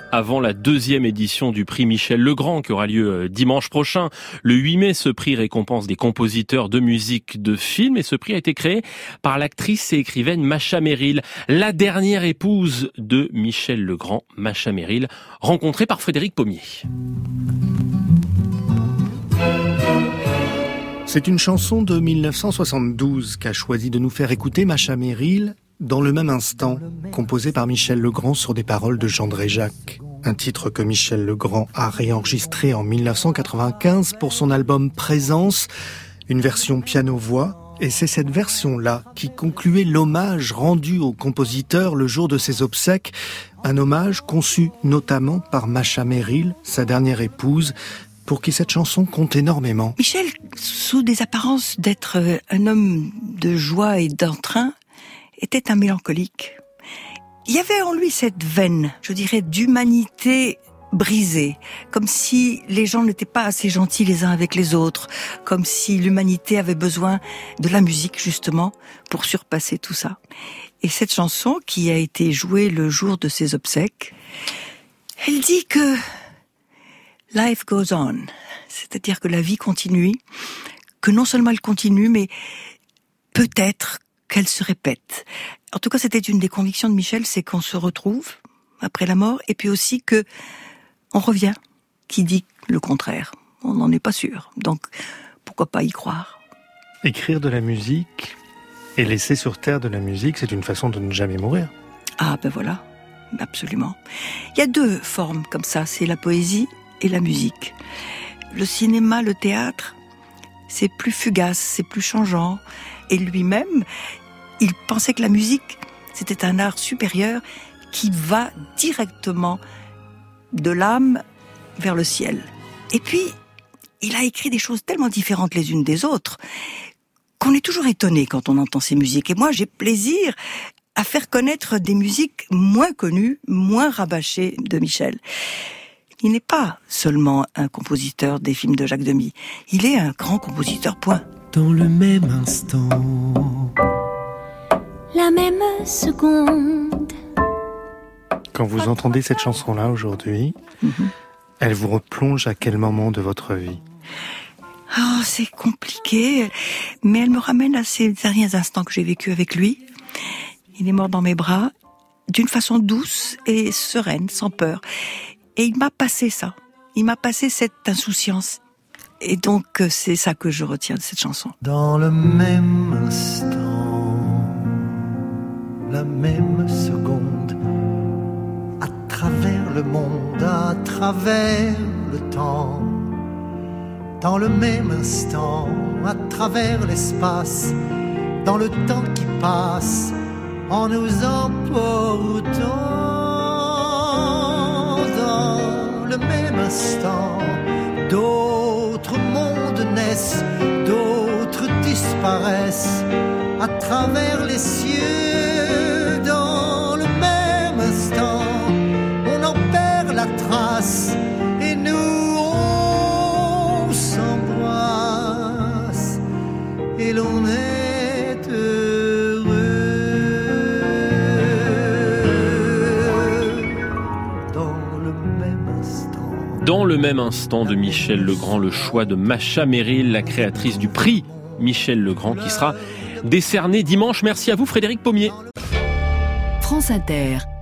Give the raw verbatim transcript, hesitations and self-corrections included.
avant la deuxième édition du prix Michel Legrand qui aura lieu dimanche prochain. Le huit mai, ce prix récompense des compositeurs de musique de film et ce prix a été créé par l'actrice et écrivaine Masha Merrill, la dernière épouse de Michel Legrand, Masha Merrill, rencontrée par Frédéric Pommier. C'est une chanson de dix-neuf cent soixante-douze qu'a choisi de nous faire écouter Masha Merrill, Dans le même instant, composée par Michel Legrand sur des paroles de Jean Dréjac. Un titre que Michel Legrand a réenregistré en dix-neuf cent quatre-vingt-quinze pour son album Présence, une version piano-voix, et c'est cette version-là qui concluait l'hommage rendu au compositeur le jour de ses obsèques, un hommage conçu notamment par Masha Merrill, sa dernière épouse, pour qui cette chanson compte énormément. Michel, sous des apparences d'être un homme de joie et d'entrain, était un mélancolique. Il y avait en lui cette veine, je dirais, d'humanité brisée, comme si les gens n'étaient pas assez gentils les uns avec les autres, comme si l'humanité avait besoin de la musique, justement, pour surpasser tout ça. Et cette chanson, qui a été jouée le jour de ses obsèques, elle dit que life goes on, c'est-à-dire que la vie continue, que non seulement elle continue, mais peut-être qu'elle se répète. En tout cas, c'était une des convictions de Michel, c'est qu'on se retrouve après la mort, et puis aussi que on revient. Qui dit le contraire? On n'en est pas sûr. Donc, pourquoi pas y croire? Écrire de la musique et laisser sur terre de la musique, c'est une façon de ne jamais mourir. Ah, ben voilà, absolument. Il y a deux formes comme ça, c'est la poésie et la musique. Le cinéma, le théâtre, c'est plus fugace, c'est plus changeant. Et lui-même, il pensait que la musique, c'était un art supérieur qui va directement de l'âme vers le ciel. Et puis, il a écrit des choses tellement différentes les unes des autres qu'on est toujours étonné quand on entend ces musiques. Et moi, j'ai plaisir à faire connaître des musiques moins connues, moins rabâchées de Michel. Il n'est pas seulement un compositeur des films de Jacques Demy. Il est un grand compositeur, point. Dans le même instant, la même seconde. Quand vous entendez cette chanson-là aujourd'hui, mm-hmm. elle vous replonge à quel moment de votre vie? Oh, c'est compliqué, mais elle me ramène à ces derniers instants que j'ai vécu avec lui. Il est mort dans mes bras, d'une façon douce et sereine, sans peur. Et il m'a passé ça. Il m'a passé cette insouciance. Et donc, c'est ça que je retiens de cette chanson. Dans le même instant, la même seconde, à travers le monde, à travers le temps, dans le même instant, à travers l'espace, dans le temps qui passe, en nous emportant, dans le même instant, d'autres mondes naissent, d'autres disparaissent, à travers les cieux, dans le même instant, on en perd la trace, et nous on s'embrasse, et l'on est heureux. Dans le même instant. Dans le même instant de Michel Legrand, le choix de Masha Merrill, la créatrice du prix Michel Legrand, qui sera décerné dimanche. Merci à vous, Frédéric Pommier. France Inter.